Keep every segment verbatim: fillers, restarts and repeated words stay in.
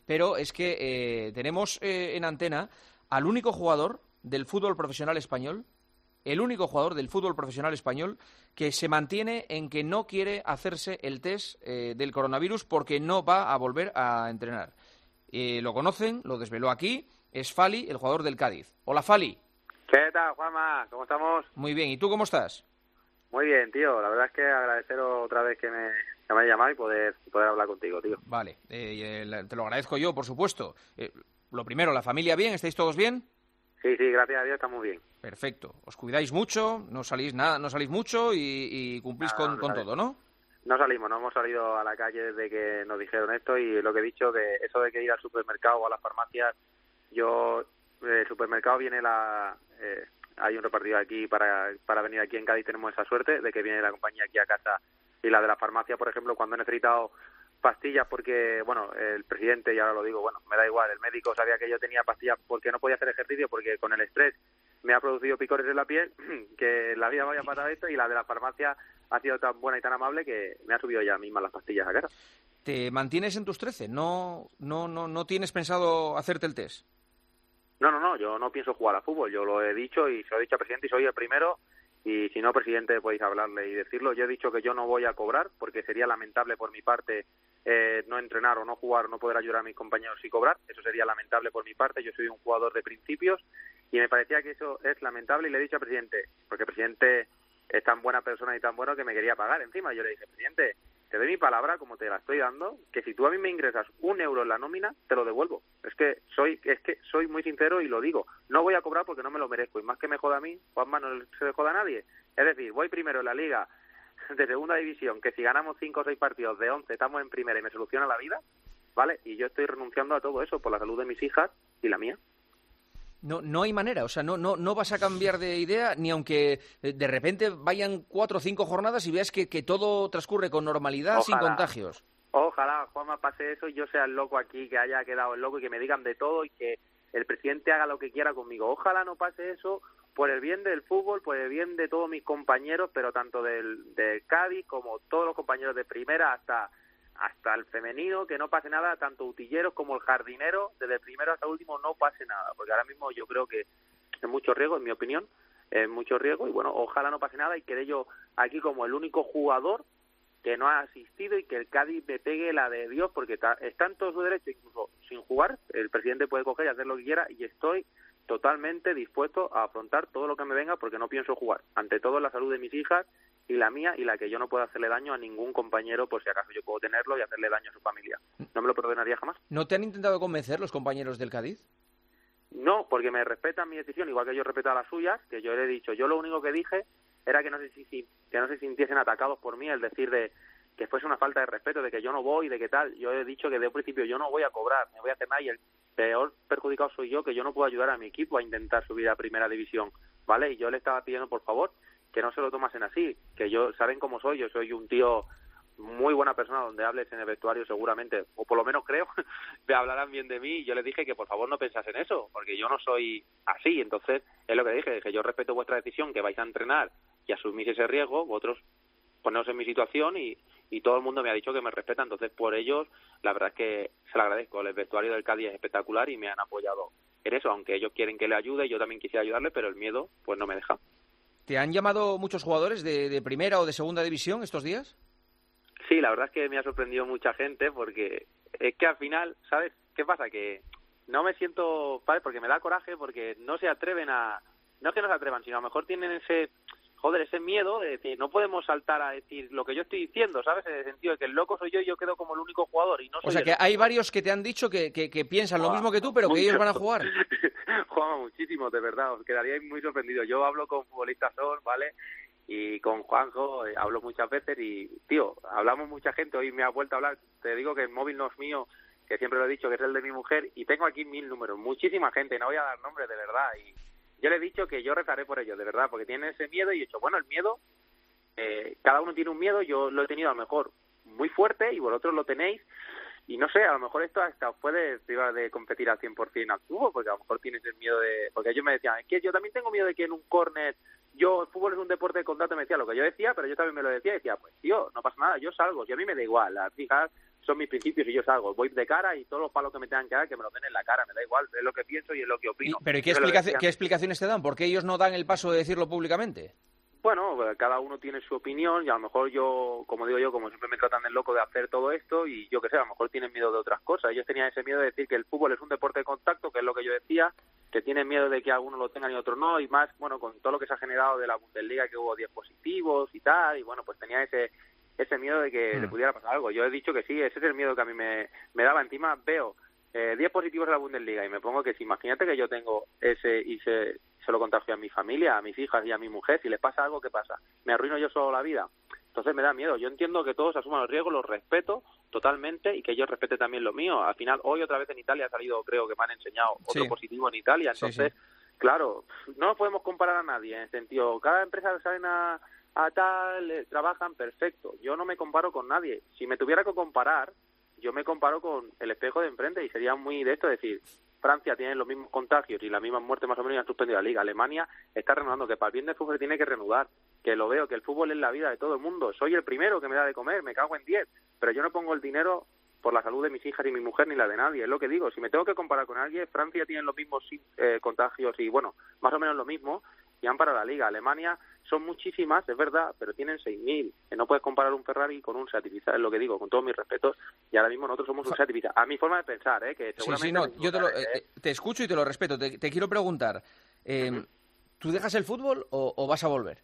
pero es que eh, tenemos eh, en antena al único jugador del fútbol profesional español, el único jugador del fútbol profesional español que se mantiene en que no quiere hacerse el test eh, del coronavirus porque no va a volver a entrenar. Eh, lo conocen, lo desveló aquí, es Fali, el jugador del Cádiz. Hola, Fali. ¿Qué tal, Juanma? ¿Cómo estamos? Muy bien, ¿y tú cómo estás? Muy bien, tío. La verdad es que agradeceros otra vez que me, que me hayas llamado y poder, poder hablar contigo, tío. Vale, eh, eh, te lo agradezco yo, por supuesto. Eh, lo primero, ¿la familia bien? ¿Estáis todos bien? Sí, sí, gracias a Dios estamos bien. Perfecto. Os cuidáis mucho, no salís nada, no salís mucho y, y cumplís Nada, con, no con salimos. todo, ¿no? No salimos, no hemos salido a la calle desde que nos dijeron esto y lo que he dicho, que eso de que ir al supermercado o a las farmacias, yo, el supermercado viene la... Eh, hay un repartido aquí para, para venir aquí en Cádiz, tenemos esa suerte de que viene la compañía aquí a casa, y la de la farmacia, por ejemplo, cuando he necesitado pastillas porque, bueno, el presidente, y ahora lo digo, bueno, me da igual, el médico sabía que yo tenía pastillas porque no podía hacer ejercicio, porque con el estrés me ha producido picores en la piel, que la vida vaya para esto, y la de la farmacia ha sido tan buena y tan amable que me ha subido ya misma las pastillas a casa. ¿Te mantienes en tus trece? ¿No, no, no, no tienes pensado hacerte el test? No, no, no, yo no pienso jugar a fútbol, yo lo he dicho y se lo he dicho al presidente y soy el primero, y si no, presidente, podéis hablarle y decirlo. Yo he dicho que yo no voy a cobrar porque sería lamentable por mi parte eh, no entrenar o no jugar o no poder ayudar a mis compañeros y cobrar, eso sería lamentable por mi parte. Yo soy un jugador de principios y me parecía que eso es lamentable y le he dicho al presidente, porque el presidente es tan buena persona y tan bueno que me quería pagar encima. Yo le dije, presidente, te doy mi palabra, como te la estoy dando, que si tú a mí me ingresas un euro en la nómina, te lo devuelvo. Es que soy es que soy muy sincero y lo digo. No voy a cobrar porque no me lo merezco. Y más que me joda a mí, Juanma, no se le joda a nadie. Es decir, voy primero en la Liga de Segunda División, que si ganamos cinco o seis partidos de once, estamos en primera y me soluciona la vida, ¿vale? Y yo estoy renunciando a todo eso por la salud de mis hijas y la mía. No, no hay manera, o sea, no, no, no vas a cambiar de idea ni aunque eh, de repente vayan cuatro o cinco jornadas y veas que, que todo transcurre con normalidad, Ojalá. sin contagios. Ojalá, Juanma, pase eso y yo sea el loco aquí, que haya quedado el loco y que me digan de todo y que el presidente haga lo que quiera conmigo. Ojalá no pase eso por el bien del fútbol, por el bien de todos mis compañeros, pero tanto del, del Cádiz como todos los compañeros de primera hasta... hasta el femenino, que no pase nada, tanto utilleros como el jardinero, desde el primero hasta el último no pase nada, porque ahora mismo yo creo que es mucho riesgo, en mi opinión, es mucho riesgo, y bueno, ojalá no pase nada y quede yo aquí como el único jugador que no ha asistido y que el Cádiz me pegue la de Dios, porque está, está en todo su derecho, incluso sin jugar, el presidente puede coger y hacer lo que quiera, y estoy totalmente dispuesto a afrontar todo lo que me venga porque no pienso jugar. Ante todo la salud de mis hijas y la mía, y la que yo no puedo hacerle daño a ningún compañero por si acaso yo puedo tenerlo y hacerle daño a su familia. No me lo perdonaría jamás. ¿No te han intentado convencer los compañeros del Cádiz? No, porque me respetan mi decisión, igual que yo respeto a las suyas, que yo le he dicho. Yo lo único que dije era que no se, si, que no se sintiesen atacados por mí, el decir de que fuese una falta de respeto, de que yo no voy, de que tal. Yo he dicho que de un principio yo no voy a cobrar, me voy a hacer nada, y el peor perjudicado soy yo, que yo no puedo ayudar a mi equipo a intentar subir a primera división, ¿vale? Y yo le estaba pidiendo, por favor, que no se lo tomasen así, que yo, saben cómo soy, yo soy un tío muy buena persona, donde hables en el vestuario seguramente, o por lo menos creo, me hablarán bien de mí, y yo les dije que por favor no pensasen eso, porque yo no soy así. Entonces es lo que dije, que yo respeto vuestra decisión, que vais a entrenar y asumís ese riesgo, vosotros poneros en mi situación, y, y todo el mundo me ha dicho que me respeta. Entonces por ellos la verdad es que se lo agradezco. El vestuario del Cádiz es espectacular y me han apoyado en eso, aunque ellos quieren que le ayude, yo también quisiera ayudarle, pero el miedo pues no me deja. ¿Te han llamado muchos jugadores de, de primera o de segunda división estos días? Sí, la verdad es que me ha sorprendido mucha gente, porque es que al final, ¿sabes qué pasa? Que no me siento, ¿vale? Porque me da coraje, porque no se atreven a... No es que no se atrevan, sino a lo mejor tienen ese... Joder, ese miedo de decir, no podemos saltar a decir lo que yo estoy diciendo, ¿sabes? En el sentido de que el loco soy yo y yo quedo como el único jugador y no soy. O sea, que hay varios que te han dicho que, que, que piensan Juan, lo mismo que tú, pero mucho. que ellos van a jugar. Juan, muchísimo, de verdad, os quedaríais muy sorprendidos. Yo hablo con futbolistas, son, ¿vale? Y con Juanjo eh, hablo muchas veces y, tío, hablamos mucha gente. Hoy me ha vuelto a hablar, te digo que el móvil no es mío, que siempre lo he dicho, que es el de mi mujer, y tengo aquí mil números, muchísima gente, no voy a dar nombres, de verdad, y yo le he dicho que yo rezaré por ellos, de verdad, porque tienen ese miedo, y he dicho, bueno, el miedo, eh, cada uno tiene un miedo, yo lo he tenido a lo mejor muy fuerte y vosotros lo tenéis, y no sé, a lo mejor esto hasta os puede privar de competir al cien por ciento al fútbol, porque a lo mejor tienes el miedo de... Porque ellos me decían, es que yo también tengo miedo de que en un córner, yo, el fútbol es un deporte de contacto, me decía lo que yo decía, pero yo también me lo decía, y decía, pues tío, no pasa nada, yo salgo, y a mí me da igual, las hijas son mis principios y yo salgo, voy de cara y todos los palos que me tengan que dar, que me los den en la cara, me da igual, es lo que pienso y es lo que opino. Y, ¿Pero ¿y qué, explicaci qué explicaciones te dan? ¿Por qué ellos no dan el paso de decirlo públicamente? Bueno, cada uno tiene su opinión y a lo mejor yo, como digo yo, como siempre me tratan de loco de hacer todo esto y yo qué sé, a lo mejor tienen miedo de otras cosas. Ellos tenían ese miedo de decir que el fútbol es un deporte de contacto, que es lo que yo decía, que tienen miedo de que algunos lo tengan y otros no, y más, bueno, con todo lo que se ha generado de la Bundesliga, que hubo diez positivos y tal, y bueno, pues tenía ese ese miedo de que mm. le pudiera pasar algo. Yo he dicho que sí, ese es el miedo que a mí me, me daba. Encima veo eh, diez positivos en la Bundesliga y me pongo que si imagínate que yo tengo ese y se, se lo contagio a mi familia, a mis hijas y a mi mujer, si les pasa algo, ¿qué pasa? ¿Me arruino yo solo la vida? Entonces me da miedo. Yo entiendo que todos asuman los riesgos, los respeto totalmente y que yo respete también lo mío. Al final, hoy otra vez en Italia ha salido, creo que me han enseñado otro sí. positivo en Italia. Entonces, sí, sí. claro, no nos podemos comparar a nadie en el sentido, cada empresa que salen a, a tal, eh, trabajan perfecto. Yo no me comparo con nadie. Si me tuviera que comparar, yo me comparo con el espejo de enfrente y sería muy de esto decir, Francia tiene los mismos contagios y las mismas muertes más o menos y han suspendido la Liga. Alemania está reanudando, que para el bien del fútbol tiene que reanudar, que lo veo, que el fútbol es la vida de todo el mundo. Soy el primero que me da de comer, me cago en diez, pero yo no pongo el dinero por la salud de mis hijas y mi mujer ni la de nadie, es lo que digo. Si me tengo que comparar con alguien, Francia tiene los mismos eh, contagios y, bueno, más o menos lo mismo y han parado la Liga. Alemania son muchísimas, es verdad, pero tienen seis mil. No puedes comparar un Ferrari con un Seat Ibiza, es lo que digo, con todos mis respetos. Y ahora mismo nosotros somos un Seat Ibiza. A mi forma de pensar, ¿eh? Que seguramente... Sí, sí, no, yo te, lo, eh, te escucho y te lo respeto. Te, te quiero preguntar, eh, uh-huh. ¿tú dejas el fútbol o, o vas a volver?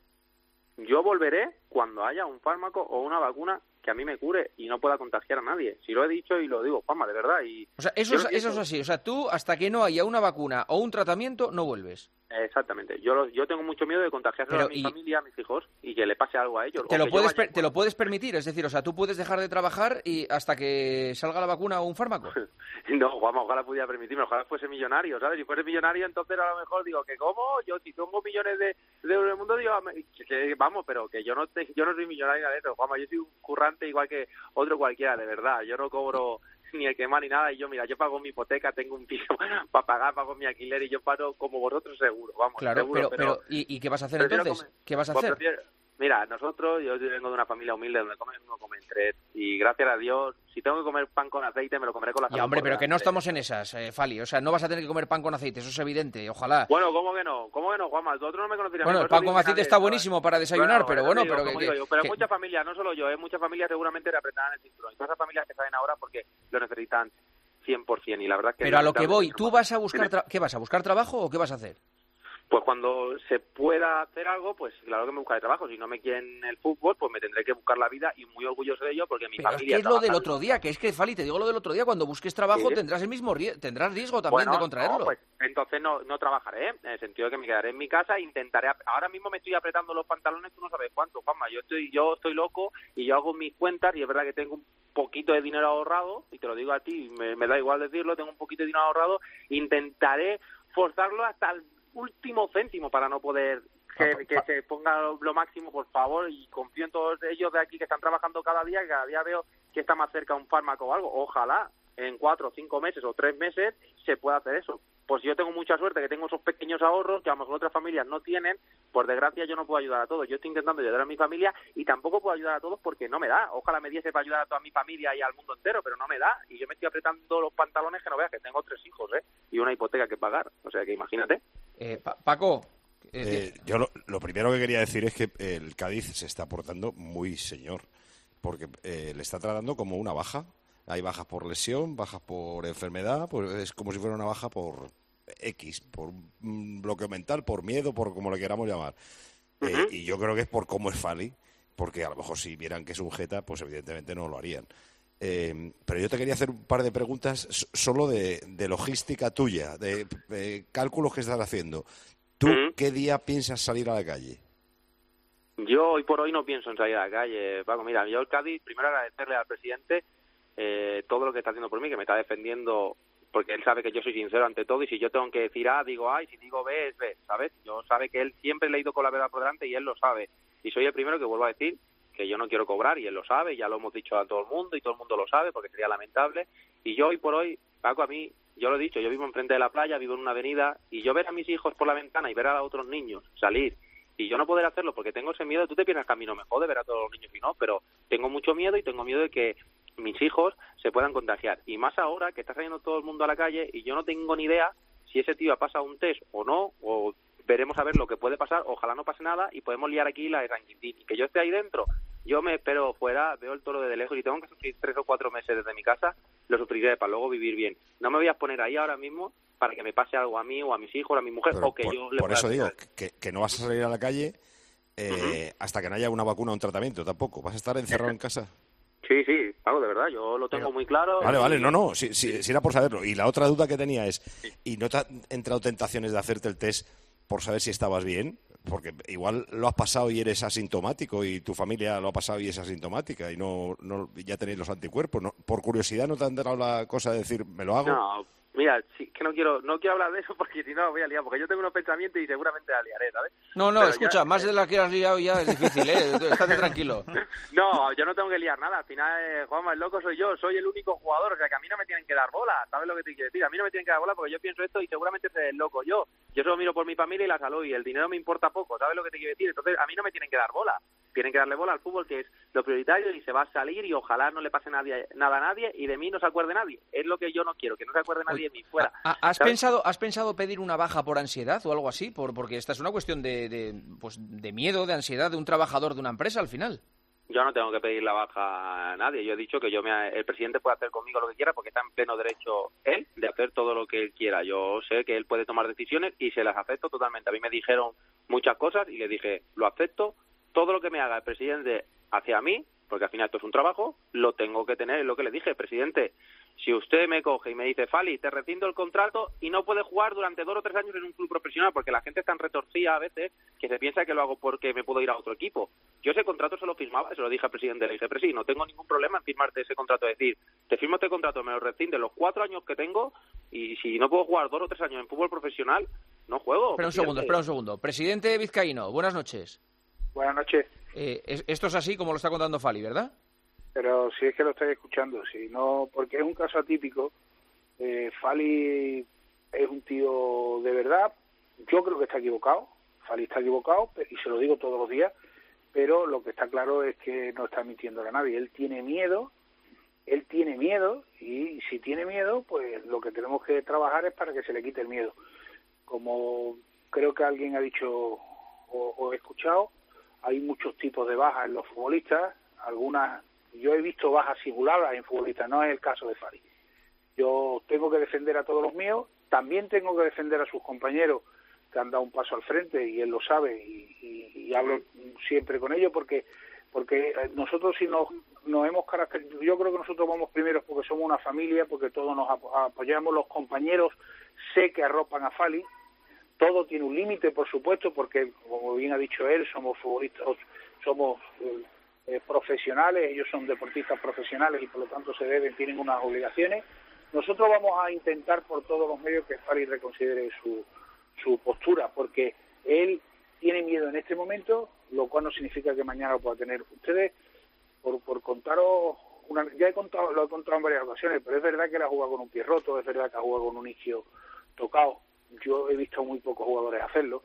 Yo volveré cuando haya un fármaco o una vacuna que a mí me cure y no pueda contagiar a nadie. Si lo he dicho y lo digo, Juanma, de verdad. Y o sea, eso es, eso es así. O sea, tú, hasta que no haya una vacuna o un tratamiento, no vuelves. Exactamente. Yo yo tengo mucho miedo de contagiarse a mi y... familia, a mis hijos, y que le pase algo a ellos. Te lo, puedes per- te lo puedes permitir, es decir, o sea, tú puedes dejar de trabajar y hasta que salga la vacuna o un fármaco. No, Juanma, ojalá pudiera permitirme, ojalá fuese millonario, ¿sabes? Si fuese millonario, entonces a lo mejor digo, que ¿cómo? Yo si tengo millones de, de euros en el mundo, digo, que, que, vamos, pero que yo no te, yo no soy millonario de eso, Juanma, yo soy un currante igual que otro cualquiera, de verdad. Yo no cobro ni el quemar ni nada, y yo, mira, yo pago mi hipoteca, tengo un piso para pagar, pago mi alquiler y yo pago como vosotros seguro, vamos. Claro, seguro, pero, pero, pero ¿y, ¿y qué vas a hacer entonces? Comer, ¿Qué vas a pues hacer? Prefiero, mira, nosotros, yo vengo de una familia humilde donde comen uno, comen tres, y gracias a Dios, si tengo que comer pan con aceite, me lo comeré con la salud. Ya, hombre, pero que no estamos en esas, eh, Fali, o sea, no vas a tener que comer pan con aceite, eso es evidente, ojalá. Bueno, ¿cómo que no? ¿Cómo que no, Juanma? Vosotros no me conocerían. Bueno, el pan con aceite está buenísimo para desayunar, claro, pero bueno, digo, pero que... que, yo, pero que... muchas familias, no solo yo, eh, muchas familias seguramente le apretarán el cinturón, y todas esas familias que salen ahora porque lo necesitan cien por ciento, y la verdad es que... Pero a lo que voy, ¿tú vas a buscar... Tra- ¿Qué vas a buscar trabajo o qué vas a hacer? Pues cuando se pueda hacer algo, pues claro que me buscaré trabajo. Si no me quieren el fútbol, pues me tendré que buscar la vida y muy orgulloso de ello porque mi Pero familia... es que es lo del otro día, que es que, Fali, te digo lo del otro día, cuando busques trabajo sí. tendrás el mismo rie- tendrás riesgo también bueno, de contraerlo. No, pues entonces no, no trabajaré, en el sentido de que me quedaré en mi casa e intentaré... Ahora mismo me estoy apretando los pantalones, tú no sabes cuánto, Juanma. Yo estoy, yo estoy loco y yo hago mis cuentas y es verdad que tengo un poquito de dinero ahorrado, y te lo digo a ti, me, me da igual decirlo, tengo un poquito de dinero ahorrado, intentaré forzarlo hasta el último céntimo para no poder que, que se ponga lo máximo, por favor, y confío en todos ellos de aquí que están trabajando cada día, que cada día veo que está más cerca un fármaco o algo. Ojalá en cuatro o cinco meses o tres meses se pueda hacer eso. Pues yo tengo mucha suerte que tengo esos pequeños ahorros que a lo mejor otras familias no tienen. Por desgracia yo no puedo ayudar a todos. Yo estoy intentando ayudar a mi familia y tampoco puedo ayudar a todos porque no me da. Ojalá me diese para ayudar a toda mi familia y al mundo entero, pero no me da. Y yo me estoy apretando los pantalones que no veas, que tengo tres hijos, ¿eh? Y una hipoteca que pagar. O sea que imagínate. Eh, pa- Paco... Eh, yo lo, lo primero que quería decir es que el Cádiz se está portando muy señor, porque eh, le está tratando como una baja. Hay bajas por lesión, bajas por enfermedad, pues es como si fuera una baja por X, por un bloqueo mental, por miedo, por como le queramos llamar. Uh-huh. Eh, y yo creo que es por cómo es Fali, porque a lo mejor si vieran que es un jeta, pues evidentemente no lo harían. Eh, pero yo te quería hacer un par de preguntas solo de, de logística tuya, de, de cálculos que estás haciendo. ¿Tú uh-huh. qué día piensas salir a la calle? Yo hoy por hoy no pienso en salir a la calle, Paco. Mira, yo el Cádiz, primero agradecerle al presidente eh, todo lo que está haciendo por mí, que me está defendiendo, porque él sabe que yo soy sincero ante todo, y si yo tengo que decir A, digo A, y si digo B, es B, ¿sabes? Yo sabe que él siempre le ha ido con la verdad por delante y él lo sabe. Y soy el primero que vuelvo a decir que yo no quiero cobrar, y él lo sabe, ya lo hemos dicho a todo el mundo, y todo el mundo lo sabe, porque sería lamentable. Y yo hoy por hoy, Paco, a mí, yo lo he dicho, yo vivo enfrente de la playa, vivo en una avenida, y yo ver a mis hijos por la ventana y ver a otros niños salir, y yo no poder hacerlo porque tengo ese miedo. Tú te piensas que a mí no me jode ver a todos los niños y no, pero tengo mucho miedo, y tengo miedo de que mis hijos se puedan contagiar. Y más ahora que está saliendo todo el mundo a la calle y yo no tengo ni idea si ese tío ha pasado un test o no, o veremos a ver lo que puede pasar, ojalá no pase nada y podemos liar aquí la de San Quintín. Y que yo esté ahí dentro, yo me espero fuera, veo el toro desde lejos y tengo que sufrir tres o cuatro meses desde mi casa, lo sufriré para luego vivir bien. No me voy a poner ahí ahora mismo para que me pase algo a mí o a mis hijos o a mi mujer. Pero o que por, yo le por pueda eso digo hacer. que, que no vas a salir a la calle eh, uh-huh. hasta que no haya una vacuna o un tratamiento tampoco. ¿Vas a estar encerrado en casa? Sí, sí, claro, de verdad, yo lo tengo Pero, muy claro. Vale, y... vale, no, no, si, si, si era por saberlo. Y la otra duda que tenía es, ¿y no te han entrado tentaciones de hacerte el test por saber si estabas bien? Porque igual lo has pasado y eres asintomático y tu familia lo ha pasado y es asintomática y no, no ya tenéis los anticuerpos. ¿No? Por curiosidad, ¿no te han dado la cosa de decir, me lo hago? No, mira, sí, que no quiero no quiero hablar de eso porque si no voy a liar, porque yo tengo unos pensamientos y seguramente la liaré, ¿sabes? No, no, Pero escucha, ya, más de la que has liado ya es difícil, ¿eh? Estate tranquilo. No, yo no tengo que liar nada. Al final, eh, Juanma, el loco soy yo, soy el único jugador, o sea que a mí no me tienen que dar bola, ¿sabes lo que te quiero decir? A mí no me tienen que dar bola porque yo pienso esto y seguramente soy el loco yo. Yo solo miro por mi familia y la salud y el dinero me importa poco, ¿sabes lo que te quiero decir? Entonces, a mí no me tienen que dar bola. Tienen que darle bola al fútbol, que es lo prioritario, y se va a salir y ojalá no le pase nadie, nada a nadie y de mí no se acuerde nadie. Es lo que yo no quiero, que no se acuerde nadie de mí fuera. ¿Has pensado, ¿Has pensado pedir una baja por ansiedad o algo así? Por, porque esta es una cuestión de, de, pues, de miedo, de ansiedad de un trabajador de una empresa al final. Yo no tengo que pedir la baja a nadie. Yo he dicho que yo me, el presidente puede hacer conmigo lo que quiera porque está en pleno derecho él de hacer todo lo que él quiera. Yo sé que él puede tomar decisiones y se las acepto totalmente. A mí me dijeron muchas cosas y le dije, lo acepto. Todo lo que me haga el presidente hacia mí, porque al final esto es un trabajo, lo tengo que tener. Es lo que le dije, presidente. Si usted me coge y me dice, Fali, te rescindo el contrato y no puedes jugar durante dos o tres años en un club profesional, porque la gente es tan retorcida a veces que se piensa que lo hago porque me puedo ir a otro equipo. Yo ese contrato se lo firmaba, se lo dije al presidente, le dije, presi, no tengo ningún problema en firmarte ese contrato, es decir, te firmo este contrato, me lo rescinde los cuatro años que tengo y si no puedo jugar dos o tres años en fútbol profesional, no juego. Espera un segundo, espera un segundo. Presidente Vizcaíno, buenas noches. Buenas noches. Eh, esto es así como lo está contando Fali, ¿verdad? Pero si es que lo estáis escuchando, si no, porque es un caso atípico. Eh, Fali es un tío de verdad. Yo creo que está equivocado. Fali está equivocado y se lo digo todos los días. Pero lo que está claro es que no está mintiendo a nadie. Él tiene miedo. Él tiene miedo y si tiene miedo, pues lo que tenemos que trabajar es para que se le quite el miedo. Como creo que alguien ha dicho o, o he escuchado, hay muchos tipos de bajas en los futbolistas. Algunas, yo he visto bajas simuladas en futbolistas, no es el caso de Fali. Yo tengo que defender a todos los míos, también tengo que defender a sus compañeros que han dado un paso al frente y él lo sabe y, y, y hablo siempre con ellos porque porque nosotros si nos, nos hemos caracterizado, yo creo que nosotros vamos primeros porque somos una familia, porque todos nos apoyamos, los compañeros sé que arropan a Fali. Todo tiene un límite, por supuesto, porque, como bien ha dicho él, somos futbolistas, somos eh, profesionales, ellos son deportistas profesionales y por lo tanto se deben, tienen unas obligaciones. Nosotros vamos a intentar por todos los medios que Fali reconsidere su, su postura, porque él tiene miedo en este momento, lo cual no significa que mañana lo pueda tener. Ustedes, por, por contaros, una, ya he contado, lo he contado en varias ocasiones, pero es verdad que él ha jugado con un pie roto, es verdad que ha jugado con un isquio tocado. Yo he visto muy pocos jugadores hacerlo,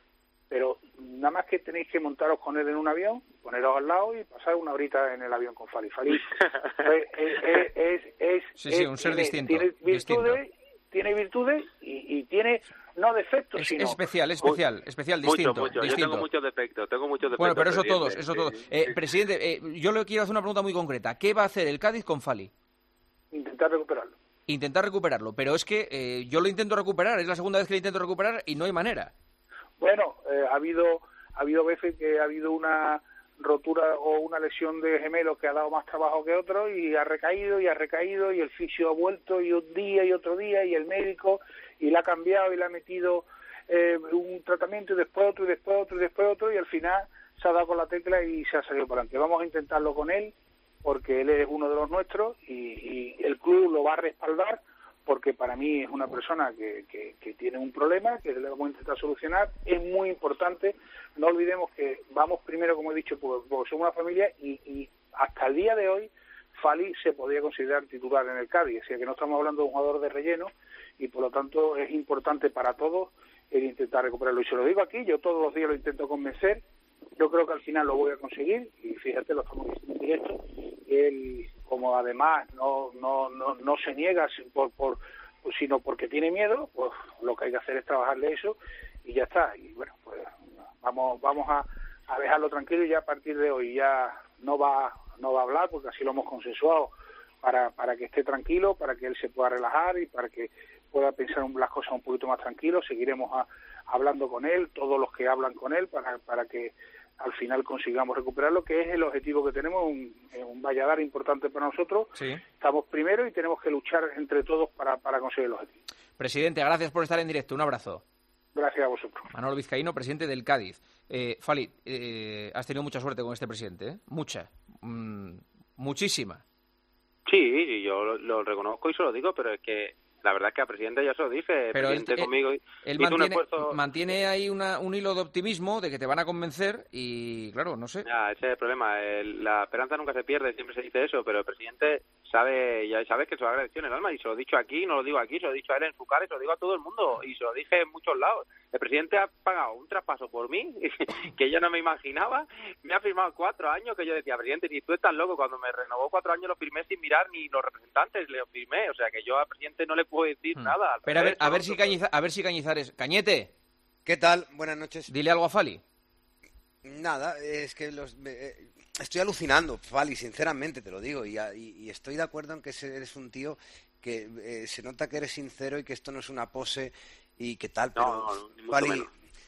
pero nada más que tenéis que montaros con él en un avión, poneros al lado y pasar una horita en el avión con Fali. Fali es, es, es, es, sí, sí, es, un ser tiene, distinto. Tiene virtudes, distinto. tiene virtudes y, y tiene no defectos, es, sino... Es especial, especial, muy, especial, distinto. Mucho, mucho. distinto. Yo tengo muchos defectos, tengo muchos defectos. Bueno, pero eso presidente. todos, eso todos. Eh, presidente, eh, yo le quiero hacer una pregunta muy concreta. ¿Qué va a hacer el Cádiz con Fali? Intentar recuperarlo. Intentar recuperarlo, pero es que eh, yo lo intento recuperar, es la segunda vez que lo intento recuperar y no hay manera. Bueno, eh, ha habido ha habido veces que ha habido una rotura o una lesión de gemelo que ha dado más trabajo que otro y ha recaído y ha recaído y el fisio ha vuelto y un día y otro día y el médico y le ha cambiado y le ha metido eh, un tratamiento y después otro y después otro y después otro y al final se ha dado con la tecla y se ha salido para adelante. Vamos a intentarlo con él porque él es uno de los nuestros y, y el club lo va a respaldar porque para mí es una persona que, que, que tiene un problema que le vamos a intentar solucionar. Es muy importante, no olvidemos que vamos primero, como he dicho, porque, porque somos una familia y, y hasta el día de hoy Fali se podría considerar titular en el Cádiz, o sea que no estamos hablando de un jugador de relleno y por lo tanto es importante para todos el intentar recuperarlo. Y se lo digo aquí, yo todos los días lo intento convencer. Yo creo que al final lo voy a conseguir y fíjate, lo estamos diciendo en directo él, como además no no no, no se niega por, por sino porque tiene miedo, pues lo que hay que hacer es trabajarle eso y ya está. Y bueno, pues vamos vamos a, a dejarlo tranquilo, y ya a partir de hoy ya no va no va a hablar, porque así lo hemos consensuado, para para que esté tranquilo, para que él se pueda relajar y para que pueda pensar las cosas un poquito más tranquilo. Seguiremos a, hablando con él, todos los que hablan con él, para para que al final consigamos recuperarlo, que es el objetivo que tenemos, un, un Valladar importante para nosotros. Sí. Estamos primero y tenemos que luchar entre todos para, para conseguir el objetivo. Presidente, gracias por estar en directo. Un abrazo. Gracias a vosotros. Manolo Vizcaíno, presidente del Cádiz. Eh, Fali, eh, has tenido mucha suerte con este presidente, ¿eh? Mucha. Mm, muchísima. Sí, yo lo, lo reconozco y se lo digo, pero es que la verdad es que al presidente ya se lo dije, pero presidente él, conmigo. Él, él hizo mantiene, un esfuerzo... mantiene ahí una, un hilo de optimismo de que te van a convencer y, claro, no sé. Ya, ese es el problema. El, la esperanza nunca se pierde, siempre se dice eso, pero el presidente sabe, ya sabes que se va a agradecer en el alma, y se lo he dicho aquí, no lo digo aquí, se lo he dicho a él en su cara y se lo digo a todo el mundo, y se lo dije en muchos lados. El presidente ha pagado un traspaso por mí que yo no me imaginaba, me ha firmado cuatro años que yo decía, presidente, si tú estás loco, cuando me renovó cuatro años lo firmé sin mirar ni los representantes, le firmé, o sea que yo al presidente no le puedo decir hmm. nada. Pero a ver, a ver si Cañiza, a ver si Cañizares, Cañete. ¿Qué tal? Buenas noches. Dile algo a Fali. Nada, es que los eh, estoy alucinando, Fali, sinceramente te lo digo, y, y, y estoy de acuerdo en que eres un tío que eh, se nota que eres sincero y que esto no es una pose y que tal, pero no, no, Fali,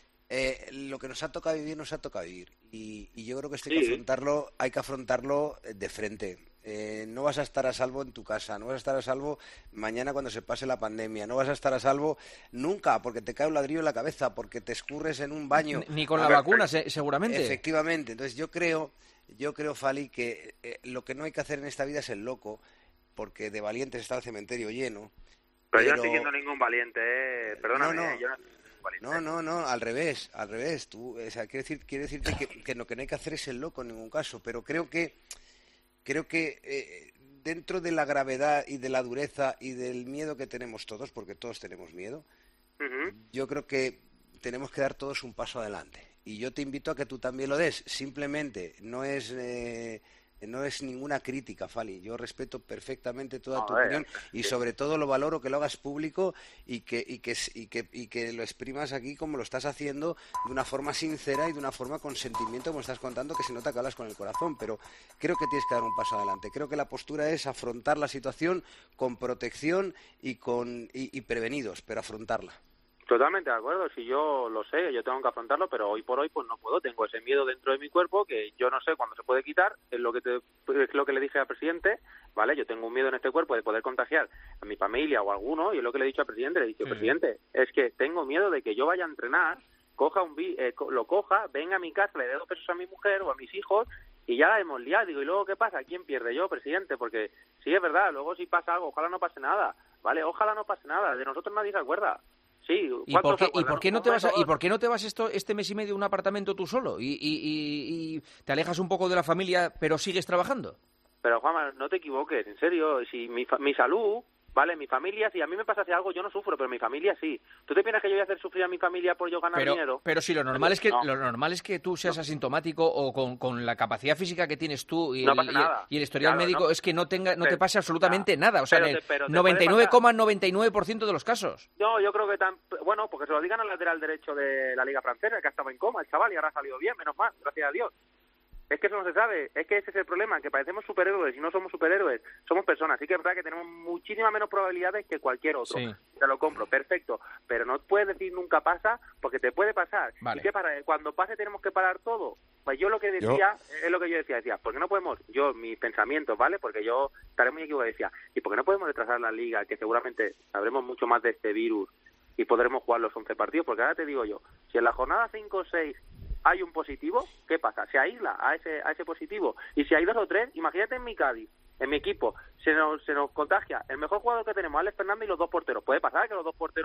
eh, lo que nos ha tocado vivir nos ha tocado vivir, y, y yo creo que esto hay sí. que afrontarlo, hay que afrontarlo de frente. Eh, no vas a estar a salvo en tu casa, no vas a estar a salvo mañana cuando se pase la pandemia, no vas a estar a salvo nunca porque te cae un ladrillo en la cabeza, porque te escurres en un baño. Ni, ni con la vacuna, se, seguramente. Efectivamente. Entonces yo creo, yo creo, Fali, que eh, lo que no hay que hacer en esta vida es el loco, porque de valientes está el cementerio lleno. Pero, pero... yo no estoy siendo ningún valiente, eh. Perdóname. No, no. Eh, yo no... Valiente. No, no, no, al revés, al revés. Tú, o sea, quiero decir, quiero decirte que, que lo que no hay que hacer es el loco en ningún caso, pero creo que Creo que eh, dentro de la gravedad y de la dureza y del miedo que tenemos todos, porque todos tenemos miedo, uh-huh. yo creo que tenemos que dar todos un paso adelante. Y yo te invito a que tú también lo des. Simplemente no es eh, no es ninguna crítica, Fali. Yo respeto perfectamente toda no, tu eh, opinión y sobre todo lo valoro que lo hagas público y que, y, que, y, que, y que lo exprimas aquí como lo estás haciendo, de una forma sincera y de una forma con sentimiento, como estás contando, que se nota que hablas con el corazón. Pero creo que tienes que dar un paso adelante. Creo que la postura es afrontar la situación con protección y, con, y, y prevenidos, pero afrontarla. Totalmente de acuerdo, si yo lo sé, yo tengo que afrontarlo, pero hoy por hoy pues no puedo, tengo ese miedo dentro de mi cuerpo que yo no sé cuándo se puede quitar, es lo que te, es lo que le dije al presidente, ¿vale? Yo tengo un miedo en este cuerpo de poder contagiar a mi familia o a alguno, y es lo que le he dicho al presidente, le he dicho, sí. presidente, es que tengo miedo de que yo vaya a entrenar, coja un vi eh, lo coja, venga a mi casa, le dé dos pesos a mi mujer o a mis hijos, y ya la hemos liado, digo, ¿y luego qué pasa? ¿Quién pierde? Yo, presidente, porque sí es verdad, luego si pasa algo, ojalá no pase nada, ¿vale? Ojalá no pase nada, de nosotros nadie se acuerda. Sí, ¿Y por qué, ¿y por qué no te vas a, ¿y por qué no te vas esto este mes y medio a un apartamento tú solo y, y, y, y te alejas un poco de la familia pero sigues trabajando? Pero Juanma, no te equivoques, en serio, si mi, mi salud, vale, mi familia, si a mí me pasase algo yo no sufro, pero mi familia sí. ¿Tú te piensas que yo voy a hacer sufrir a mi familia por yo ganar pero, dinero? Pero sí, lo normal es que no. lo normal es que tú seas no. asintomático o con, con la capacidad física que tienes tú y, no el, y, el, y el historial claro, médico no. es que no tenga no pero, te pase absolutamente claro. nada, o sea, pero en te, pero el noventa y nueve coma noventa y nueve por ciento de los casos. No, yo creo que tan bueno, porque se lo digan al lateral derecho de la Liga Francesa, que estaba en coma el chaval y ahora ha salido bien, menos mal, gracias a Dios. Es que eso no se sabe, es que ese es el problema, que parecemos superhéroes y no somos superhéroes, somos personas, así que es verdad que tenemos muchísimas menos probabilidades que cualquier otro, sí. Te lo compro, perfecto, pero no puedes decir nunca pasa, porque te puede pasar, vale. ¿Y qué para? Cuando pase tenemos que parar todo? Pues yo lo que decía, yo... es lo que yo decía, decía, ¿por qué no podemos, yo, mis pensamientos, ¿vale? Porque yo estaré muy equivocado, decía, ¿y por qué no podemos retrasar la Liga, que seguramente sabremos mucho más de este virus y podremos jugar los once partidos? Porque ahora te digo yo, si en la jornada cinco o seis hay un positivo, ¿qué pasa? Se aísla a ese a ese positivo. Y si hay dos o tres, imagínate en mi Cádiz, en mi equipo, se nos se nos contagia el mejor jugador que tenemos, Alex Fernández, y los dos porteros. Puede pasar que los dos porteros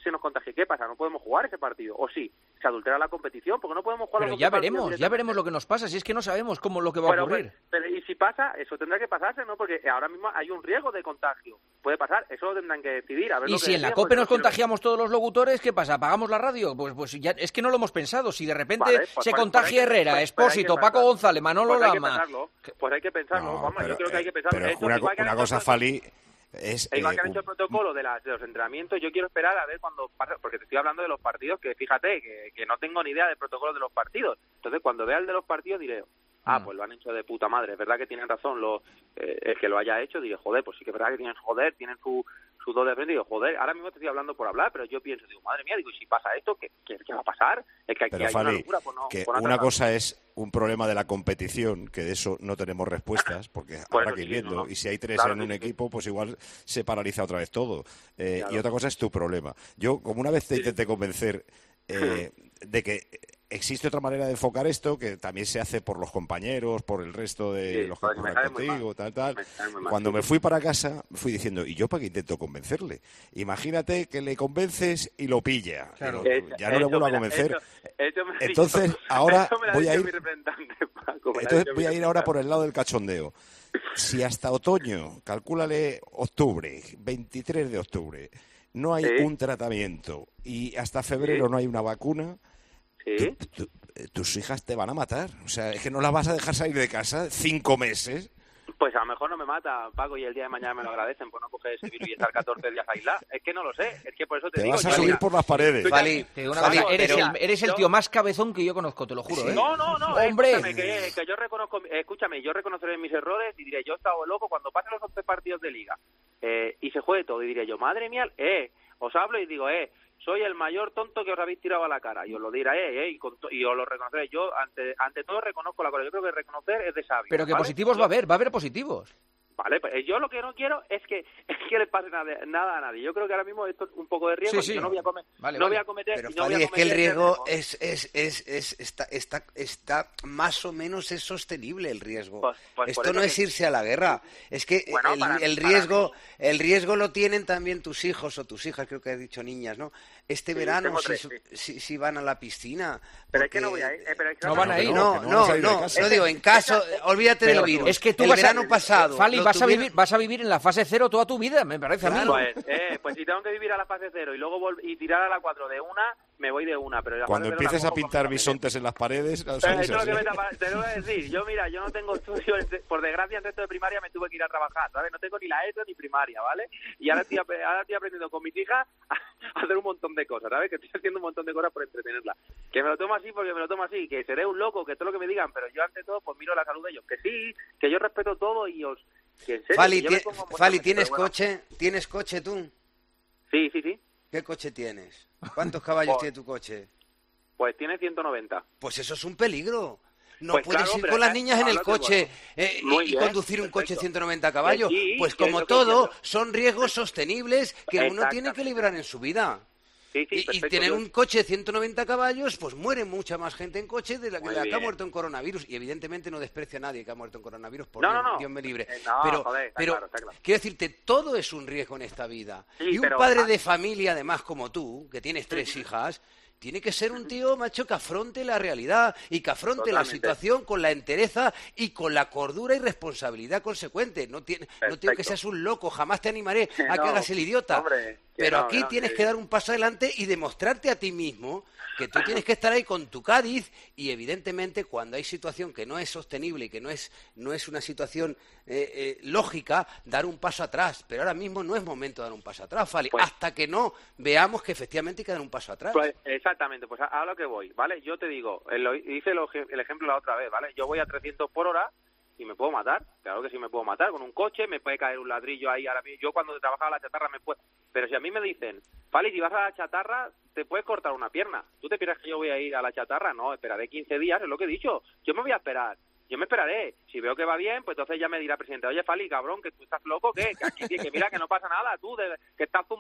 se nos contagie. ¿Qué pasa? No podemos jugar ese partido. O sí, se adultera la competición porque no podemos jugar. Pero los ya dos veremos, partidos ya veremos lo que nos pasa. Si es que no sabemos cómo lo que va a pero, ocurrir. Pero, pero, y si pasa, eso tendrá que pasarse, ¿no? Porque ahora mismo hay un riesgo de contagio. Puede pasar, eso lo tendrán que decidir. A ver Y lo que si en la decíamos, COPE nos pero- contagiamos todos los locutores, ¿qué pasa? ¿Apagamos la radio? Pues pues ya es que no lo hemos pensado. Si de repente Vale, pues, se pues, contagia pues hay que- Herrera, pues- pues hay Expósito, que Paco pensarlo. González, Manolo Pues hay que Lama... pensarlo, pues hay que pensarlo, No, Juanma, pero, yo creo que hay que eh, pensarlo. pero Eso, una, igual que han una hecho cosa, el- Fali, es... E igual eh, que han hecho el protocolo de, las, de los entrenamientos, yo quiero esperar a ver cuando pasa, porque te estoy hablando de los partidos, que fíjate, que, que no tengo ni idea del protocolo de los partidos. Entonces, cuando vea el de los partidos, diré, ah, pues lo han hecho de puta madre, es verdad que tienen razón los, eh, el que lo haya hecho, diré, joder, pues sí que es verdad que tienen, joder, tienen su, su dos de frente, digo, joder, ahora mismo te estoy hablando por hablar, pero yo pienso, digo, madre mía, digo, y si pasa esto, ¿qué, qué, qué va a pasar? Es que aquí Pero hay una Fali, locura por no, que por no una tratar. cosa es un problema de la competición, que de eso no tenemos respuestas, porque Pues habrá eso que ir sí, viendo, no, no. y si hay tres Claro en que un sí. equipo, pues igual se paraliza otra vez todo. Eh, Claro. Y otra cosa es tu problema. Yo, como una vez te intenté convencer eh, de que existe otra manera de enfocar esto, que también se hace por los compañeros, por el resto de Sí, los que porque me juegan cae muy contigo, mal. tal, tal. Me cae muy mal, Cuando sí, me sí. fui para casa, fui diciendo, ¿y yo para qué intento convencerle? Imagínate que le convences y lo pilla. Claro. Digo, Eso- ya no le eso vuelvo a me la- convencer. eso- eso me lo ha Entonces, dicho- ahora eso me lo ha voy a dicho ir- mi representante, Paco, me lo ha Entonces dicho voy mi a ir ahora representante. por el lado del cachondeo. Si hasta otoño, calcúlale octubre, veintitrés de octubre, no hay Sí. un tratamiento y hasta febrero Sí. no hay una vacuna, Sí. tu- tu- eh, tus hijas te van a matar. O sea, es que no las vas a dejar salir de casa cinco meses. Pues a lo mejor no me mata, Paco, y el día de mañana me lo agradecen por no coger ese virus y estar catorce días aislado. Es que no lo sé, es que por eso te, Te digo. vas a yo, subir mira, por las paredes. Fali, Te digo una Fali, cosa, eres, pero- el, eres el yo- tío más cabezón que yo conozco, te lo juro, ¿eh? No, no, no, ¡Hombre! escúchame, que, que yo reconozco, escúchame, yo reconoceré mis errores y diré, yo he estado loco cuando pasen los once partidos de liga eh, y se juegue todo, y diré yo, madre mía, eh, os hablo y digo, eh, soy el mayor tonto que os habéis tirado a la cara, y os lo diré, eh, eh, y, con to- y os lo reconoceré. Yo, ante, ante todo, reconozco la cosa. Yo creo que reconocer es de sabio. Pero que ¿vale? positivos Yo- va a haber, va a haber positivos. Vale, pues yo lo que no quiero es que es que le pase nada, nada a nadie. Yo creo que ahora mismo esto es un poco de riesgo. Sí, sí. y yo no voy a comer, Vale, no vale. voy a cometer. Pero y no voy Fali, a es que el cometer riesgo riesgo. es, es, es, es- está, está, está más o menos es sostenible el riesgo. Pues- pues por Esto eso no que- es irse a la guerra. Es que Bueno, el, para- el para riesgo, mí- el riesgo lo tienen también tus hijos o tus hijas, creo que has dicho niñas, ¿no? Este Sí, verano tengo si, tres, sí. si, si van a la piscina. Pero es que no porque- voy a ir. eh, pero es que No van a ir. No, que no van a no, salir de no, casa. no digo, en caso, olvídate Pero del virus. es que tú el vas verano a, pasado. Fali, lo vas, a tuvieron- vivir, vas a vivir en la fase cero toda tu vida, me parece a mí. Pues, eh, pues si tengo que vivir a la fase cero y luego vol- y tirar a la cuatro de una, me voy de una. Pero la Cuando fase cero empieces a tampoco pintar me conviene. bisontes en las paredes, o sea, Pero es eso es lo así. que me tapa- te lo voy a decir. Yo, mira, yo no tengo estudios, por desgracia, en sexto de primaria me tuve que ir a trabajar, ¿sabes? No tengo ni la ESO ni primaria, ¿vale? Y ahora estoy, ap- ahora estoy aprendiendo con mis hijas a, a hacer un montón de cosas, ¿sabes? Que estoy haciendo un montón de cosas por entretenerla. Que me lo tomo así porque me lo tomo así, que seré un loco, que todo lo que me digan, pero yo ante todo pues miro la salud de ellos. Que sí, que yo respeto todo y os... Que en serio, Fali, que yo me ti- pongo en vuestra Fali, mente, ¿tienes pero bueno. coche? ¿Tienes coche tú? Sí, sí, sí. ¿Qué coche tienes? ¿Cuántos caballos Pues- tiene tu coche? Pues tiene ciento noventa. Pues eso es un peligro. No Pues puedes claro, ir pero con las eh, niñas en el háblate, coche bueno. eh, y- Muy y bien, conducir un coche perfecto. ciento noventa caballos. Que sí, Pues que es como lo que todo, quiero. son riesgos sostenibles que uno tiene que Exactamente. librar en su vida. Sí, sí, Y- y, perfecto. tener Yo- un coche de ciento noventa caballos, pues muere mucha más gente en coche de la que, Muy la que ha bien. muerto en coronavirus. Y evidentemente no desprecio a nadie que ha muerto en coronavirus, por No, Dios, no, no. Dios me libre. Eh, no, pero joder, está pero claro, está claro. quiero decirte, todo es un riesgo en esta vida. Sí, y un pero- padre ah. de familia, además, como tú, que tienes tres hijas, tiene que ser un tío, macho, que afronte la realidad y que afronte la Totalmente. situación con la entereza y con la cordura y responsabilidad consecuente. No, tiene, no digo que Perfecto. seas un loco, jamás te animaré a que No, hagas el idiota. hombre, que pero no, aquí no, tienes que- que dar un paso adelante y demostrarte a ti mismo que tú tienes que estar ahí con tu Cádiz y evidentemente cuando hay situación que no es sostenible y que no es, no es una situación eh, eh, lógica, dar un paso atrás. Pero ahora mismo no es momento de dar un paso atrás, Fali, Pues- hasta que no veamos que efectivamente hay que dar un paso atrás. Pues, exactamente, pues a, a lo que voy, ¿vale? Yo te digo, eh, lo, hice el, oje- el ejemplo la otra vez, ¿vale? Yo voy a trescientos por hora y me puedo matar, claro que sí me puedo matar, con un coche me puede caer un ladrillo ahí, ahora mismo, yo cuando trabajaba la chatarra me puedo... Pero si a mí me dicen, Fali, si vas a la chatarra te puedes cortar una pierna, ¿tú te piensas que yo voy a ir a la chatarra? No, esperaré quince días, es lo que he dicho, yo me voy a esperar. Yo me esperaré. Si veo que va bien, pues entonces ya me dirá el presidente, oye, Fali, cabrón, que tú estás loco, ¿qué? Que aquí que mira que no pasa nada, tú, de- que estás zumbado de la cabeza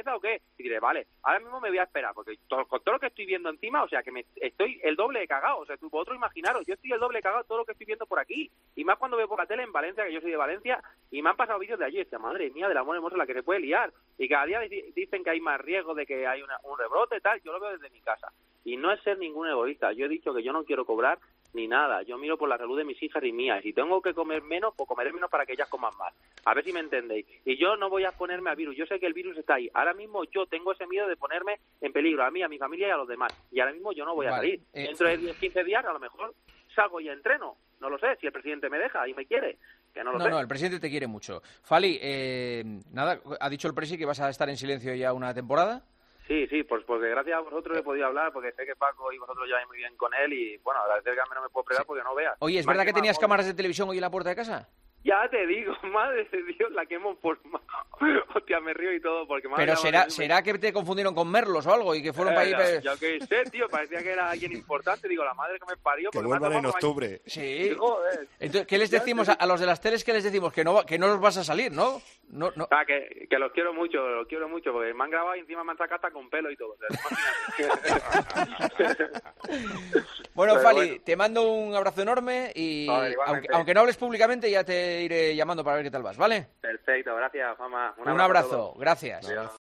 cabeza o qué? Y diré, vale, ahora mismo me voy a esperar, porque todo, con todo lo que estoy viendo encima, o sea, que me estoy el doble de cagado. O sea, tú, vosotros imaginaros, yo estoy el doble de cagado todo lo que estoy viendo por aquí. Y más cuando veo por la tele en Valencia, que yo soy de Valencia, y me han pasado vídeos de allí. Esta madre mía, del amor hermoso, la que se puede liar. Y cada día dicen que hay más riesgo de que hay una, un rebrote y tal. Yo lo veo desde mi casa. Y no es ser ningún egoísta. Yo he dicho que yo no quiero cobrar ni nada. Yo miro por la salud de mis hijas y mías. Si tengo que comer menos, pues comeré menos para que ellas coman más. A ver si me entendéis. Y yo no voy a ponerme al virus. Yo sé que el virus está ahí. Ahora mismo yo tengo ese miedo de ponerme en peligro a mí, a mi familia y a los demás. Y ahora mismo yo no voy a Vale. salir. Eh, Dentro de diez, quince días a lo mejor salgo y entreno. No lo sé, si el presidente me deja y me quiere. Que no lo No, sé. no, el presidente te quiere mucho. Fali, eh, nada, ha dicho el presi que vas a estar en silencio ya una temporada. Sí, sí, pues porque gracias a vosotros he podido hablar, porque sé que Paco y vosotros lleváis muy bien con él y, bueno, agradecer que a mí no me puedo pregar porque no veas. Oye, ¿es Me han verdad que quemado tenías hoy. cámaras de televisión hoy en la puerta de casa? Ya te digo, madre de Dios, la que hemos formado. Hostia, me río y todo porque... madre Pero mía, será, madre mía. será que te confundieron con merlos o algo y que fueron Eh, para ahí... ya- pe- Yo qué sé, tío, parecía que era alguien importante. Digo, la madre que me parió... Que porque me ha vuelvan en tomado como octubre. Sí. año- Joder. Entonces, ¿qué les Ya decimos te a, a los de las teles? ¿Qué les decimos? Que no, va- que no los vas a salir, ¿no? No, no. Ah, que, que los quiero mucho, los quiero mucho, porque me han grabado y encima me han sacado hasta con pelo y todo. O sea, imagínate. Bueno, Pero Fali, bueno. te mando un abrazo enorme y Vale, igualmente. aunque, aunque no hables públicamente ya te iré llamando para ver qué tal vas, ¿vale? Perfecto, gracias, Fama. Un a abrazo, todos. gracias. Adiós.